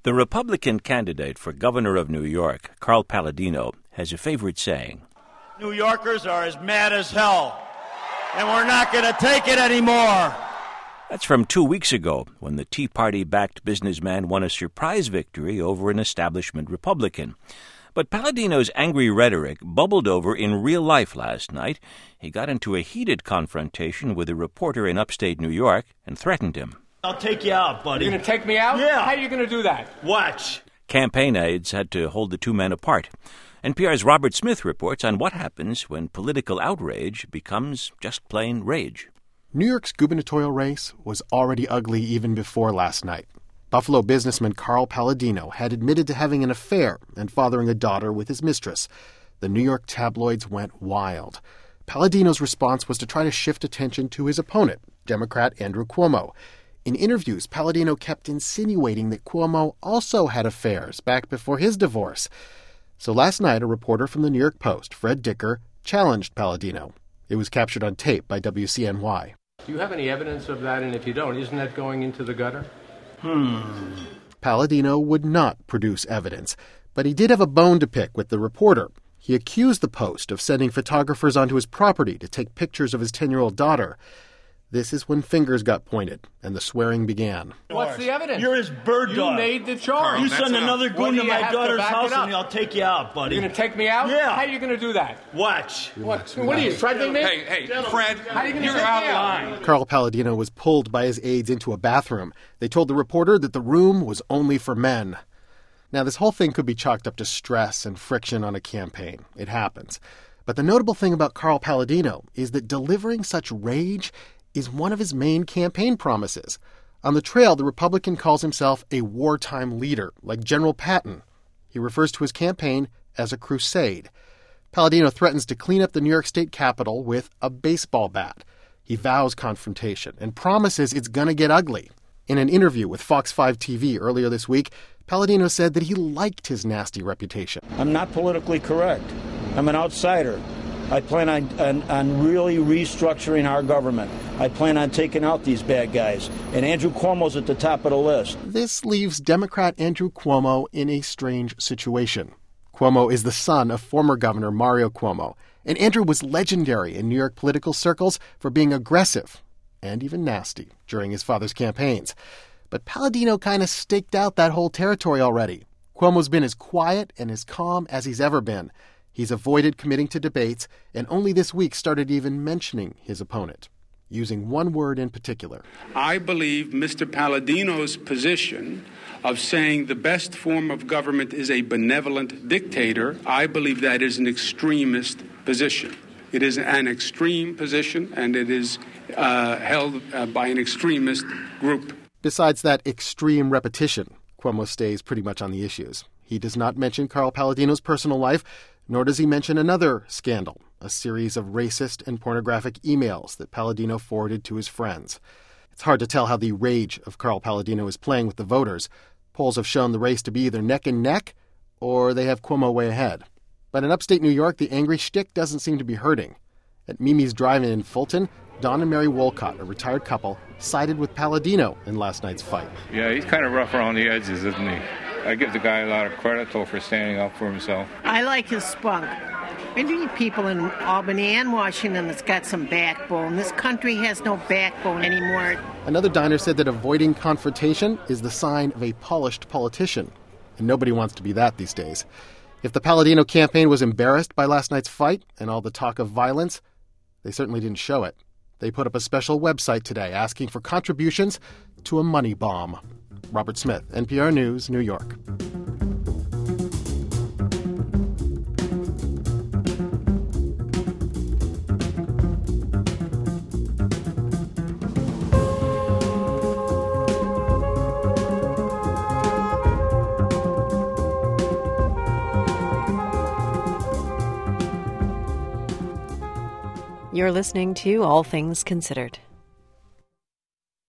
The Republican candidate for governor of New York, Carl Paladino, has a favorite saying. New Yorkers are as mad as hell, and we're not going to take it anymore. That's from 2 weeks ago, when the Tea Party-backed businessman won a surprise victory over an establishment Republican. But Paladino's angry rhetoric bubbled over in real life last night. He got into a heated confrontation with a reporter in upstate New York and threatened him. I'll take you out, buddy. You're going to take me out? Yeah. How are you going to do that? Watch. Campaign aides had to hold the two men apart. NPR's Robert Smith reports on what happens when political outrage becomes just plain rage. New York's gubernatorial race was already ugly even before last night. Buffalo businessman Carl Paladino had admitted to having an affair and fathering a daughter with his mistress. The New York tabloids went wild. Paladino's response was to try to shift attention to his opponent, Democrat Andrew Cuomo. In interviews, Paladino kept insinuating that Cuomo also had affairs back before his divorce. So last night, a reporter from the New York Post, Fred Dicker, challenged Paladino. It was captured on tape by WCNY. Do you have any evidence of that? And if you don't, isn't that going into the gutter? Paladino would not produce evidence, but he did have a bone to pick with the reporter. He accused the Post of sending photographers onto his property to take pictures of his 10-year-old daughter. This is when fingers got pointed and the swearing began. What's the evidence? You're his bird dog. You made the charge. You send another goon to my daughter's house and I'll take you out, buddy. You're going to take me out? Yeah. How are you going to do that? Watch. What are you, threatening me? Hey, Fred, How are you going to you're take out me of out? line. Carl Paladino was pulled by his aides into a bathroom. They told the reporter that the room was only for men. Now, this whole thing could be chalked up to stress and friction on a campaign. It happens. But the notable thing about Carl Paladino is that delivering such rage is one of his main campaign promises. On the trail, the Republican calls himself a wartime leader, like General Patton. He refers to his campaign as a crusade. Paladino threatens to clean up the New York State Capitol with a baseball bat. He vows confrontation and promises it's going to get ugly. In an interview with Fox 5 TV earlier this week, Paladino said that he liked his nasty reputation. I'm not politically correct. I'm an outsider. I plan on really restructuring our government. I plan on taking out these bad guys. And Andrew Cuomo's at the top of the list. This leaves Democrat Andrew Cuomo in a strange situation. Cuomo is the son of former Governor Mario Cuomo, and Andrew was legendary in New York political circles for being aggressive and even nasty during his father's campaigns. But Paladino kind of staked out that whole territory already. Cuomo's been as quiet and as calm as he's ever been. He's avoided committing to debates and only this week started even mentioning his opponent, using one word in particular. I believe Mr. Paladino's position of saying the best form of government is a benevolent dictator, I believe that is an extremist position. It is an extreme position, and it is held by an extremist group. Besides that extreme repetition, Cuomo stays pretty much on the issues. He does not mention Carl Paladino's personal life, nor does he mention another scandal, a series of racist and pornographic emails that Paladino forwarded to his friends. It's hard to tell how the rage of Carl Paladino is playing with the voters. Polls have shown the race to be either neck and neck, or they have Cuomo way ahead. But in upstate New York, the angry shtick doesn't seem to be hurting. At Mimi's Drive-In in Fulton, Don and Mary Wolcott, a retired couple, sided with Paladino in last night's fight. Yeah, he's kind of rough around the edges, isn't he? I give the guy a lot of credit, though, for standing up for himself. I like his spunk. I need people in Albany and Washington that's got some backbone. This country has no backbone anymore. Another diner said that avoiding confrontation is the sign of a polished politician, and nobody wants to be that these days. If the Paladino campaign was embarrassed by last night's fight and all the talk of violence, they certainly didn't show it. They put up a special website today asking for contributions to a money bomb. Robert Smith, NPR News, New York. You're listening to All Things Considered.